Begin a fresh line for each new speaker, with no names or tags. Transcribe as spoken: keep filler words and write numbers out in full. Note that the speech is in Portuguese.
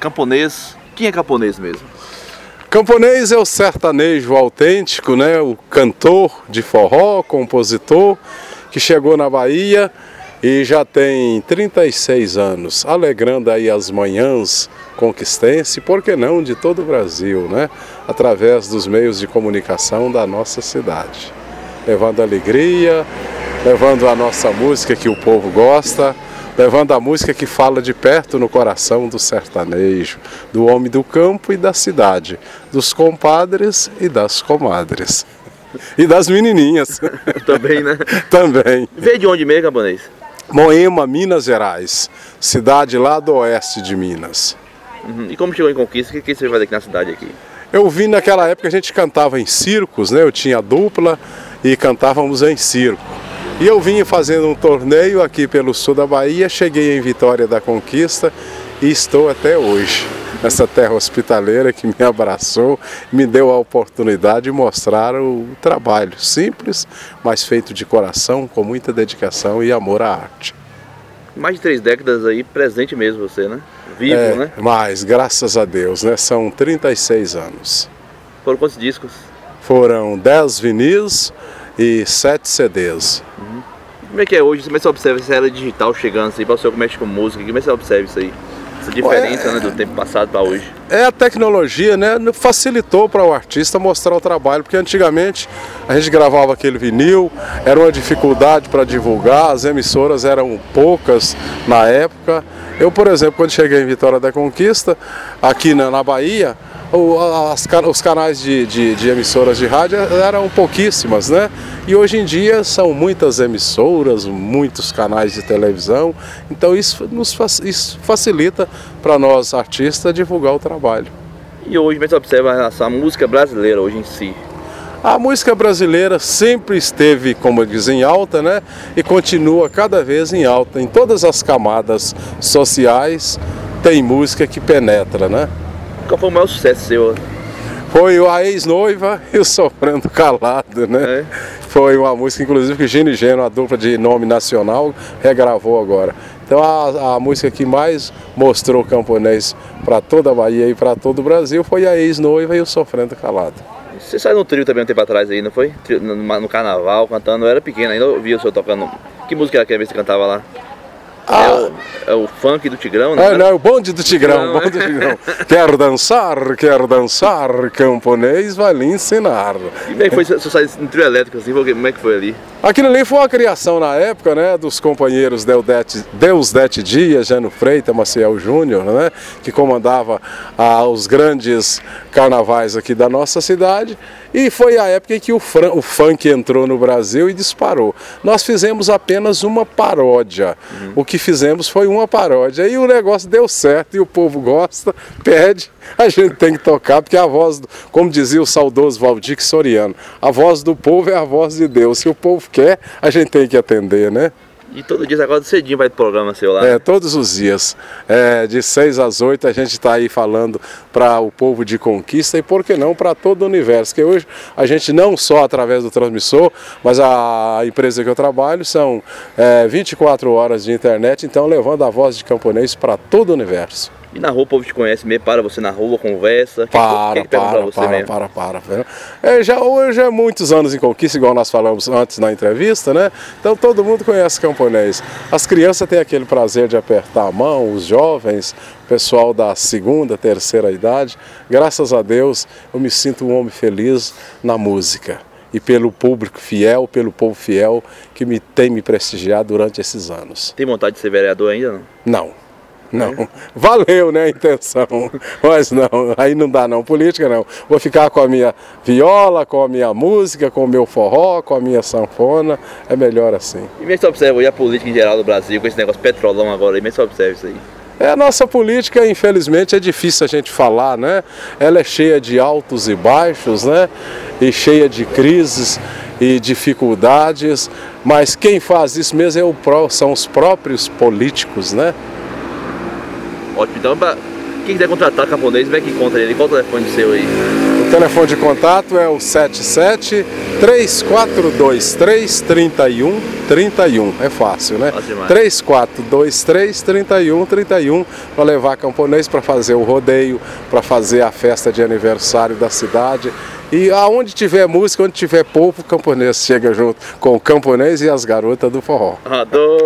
Camponês, quem é camponês mesmo?
Camponês é o sertanejo autêntico, né? O cantor de forró, compositor, que chegou na Bahia e já tem trinta e seis anos, alegrando aí as manhãs conquistense, por que não de todo o Brasil, né? Através dos meios de comunicação da nossa cidade. Levando alegria, levando a nossa música que o povo gosta, levando a música que fala de perto no coração do sertanejo, do homem do campo e da cidade, dos compadres e das comadres. E das menininhas.
Também, né?
Também.
Veio de onde mesmo, camponês?
Moema, Minas Gerais, cidade lá do oeste de Minas.
Uhum. E como chegou em Conquista, o que você faz aqui na cidade aqui?
Eu vim naquela época, a gente cantava em circos, né? Eu tinha dupla e cantávamos em circo. E eu vim fazendo um torneio aqui pelo sul da Bahia, cheguei em Vitória da Conquista e estou até hoje nessa terra hospitaleira que me abraçou, me deu a oportunidade de mostrar o trabalho simples, mas feito de coração, com muita dedicação e amor à arte.
Mais de três décadas aí, presente mesmo você, né? Vivo,
é,
né?
Mas, graças a Deus, né? São trinta e seis anos.
Foram quantos discos?
Foram dez vinis e sete C Ds.
Uhum. Como é que é hoje? Como é que você observa essa era digital chegando aí, para o senhor que mexe com música? Como é que você observa isso aí? Essa diferença, é, né, do tempo passado para hoje?
É a tecnologia, né? Facilitou para o artista mostrar o trabalho, porque antigamente a gente gravava aquele vinil, era uma dificuldade para divulgar, as emissoras eram poucas na época. Eu, por exemplo, quando cheguei em Vitória da Conquista, aqui na, na Bahia, o, as, os canais de, de, de emissoras de rádio eram pouquíssimas, né? E hoje em dia são muitas emissoras, muitos canais de televisão, então isso nos isso facilita para nós artistas divulgar o trabalho.
E hoje, como é que você observa a música brasileira hoje em si?
A música brasileira sempre esteve, como dizem, em alta, né? E continua cada vez em alta. Em todas as camadas sociais tem música que penetra, né?
Qual foi o maior sucesso seu?
Foi a Ex-Noiva e o Sofrendo Calado, né? É. Foi uma música, inclusive, que Gino e Geno, a dupla de nome nacional, regravou agora. Então a, a música que mais mostrou o camponês para toda a Bahia e para todo o Brasil foi a Ex-Noiva e o Sofrendo Calado.
Você saiu no trio também um tempo atrás aí, não foi? No, no carnaval, cantando, eu era pequeno ainda, eu via o senhor tocando. Que música era que você cantava lá? Ah. É, o, é o funk do Tigrão, né?
É, não, é o bonde do Tigrão, não, bonde do Tigrão. Quero dançar, quero dançar, camponês vai lhe ensinar.
E como é que foi você sair no trio elétrico assim? Como é que foi ali?
Aquilo ali foi uma criação na época, né, dos companheiros Deusdete, Deusdete Dias, Jano Freitas, Maciel Júnior, né, que comandava ah, os grandes carnavais aqui da nossa cidade. E foi a época em que o, o funk entrou no Brasil e disparou. Nós fizemos apenas uma paródia. Uhum. O que fizemos foi uma paródia. E o negócio deu certo e o povo gosta, pede. A gente tem que tocar, porque a voz, do, como dizia o saudoso Valdir Soriano, a voz do povo é a voz de Deus. Se o povo quer, a gente tem que atender, né?
E todo dia, agora cedinho vai pro programa seu lá?
É, todos os dias. É, de seis às oito a gente está aí falando para o povo de Conquista e, por que não, para todo o universo. Que hoje a gente não só através do transmissor, mas a empresa que eu trabalho são é, vinte e quatro horas de internet, então levando a voz de camponês para todo o universo.
E na rua o povo te conhece mesmo, para você na rua, conversa?
Para, que, que para, você para, mesmo? para, para, para. É, já, hoje é muitos anos em Conquista, igual nós falamos antes na entrevista, né? Então todo mundo conhece camponês. As crianças têm aquele prazer de apertar a mão, os jovens, o pessoal da segunda, terceira idade. Graças a Deus eu me sinto um homem feliz na música. E pelo público fiel, pelo povo fiel que me tem me prestigiado durante esses anos.
Tem vontade de ser vereador ainda, não?
Não. Não, valeu, né, a intenção, mas não, aí não dá não, política não. Vou ficar com a minha viola, com a minha música, com o meu forró, com a minha sanfona, é melhor assim.
E como é que você observa aí a política em geral do Brasil, com esse negócio petrolão agora, como é que você observa isso aí?
É, a nossa política, infelizmente, é difícil a gente falar, né? Ela é cheia de altos e baixos, né? E cheia de crises e dificuldades, mas quem faz isso mesmo é o pró, são os próprios políticos, né?
Ótimo, então pra quem quiser contratar camponês, vai que encontra ele, qual o telefone seu aí?
O O telefone de contato é o sete sete, três quatro dois três, três um três um. É fácil, né? três quatro dois três, três um três um para levar camponês para fazer o rodeio, para fazer a festa de aniversário da cidade. E aonde tiver música, onde tiver povo, o camponês chega junto com o camponês e as garotas do forró.
Adoro.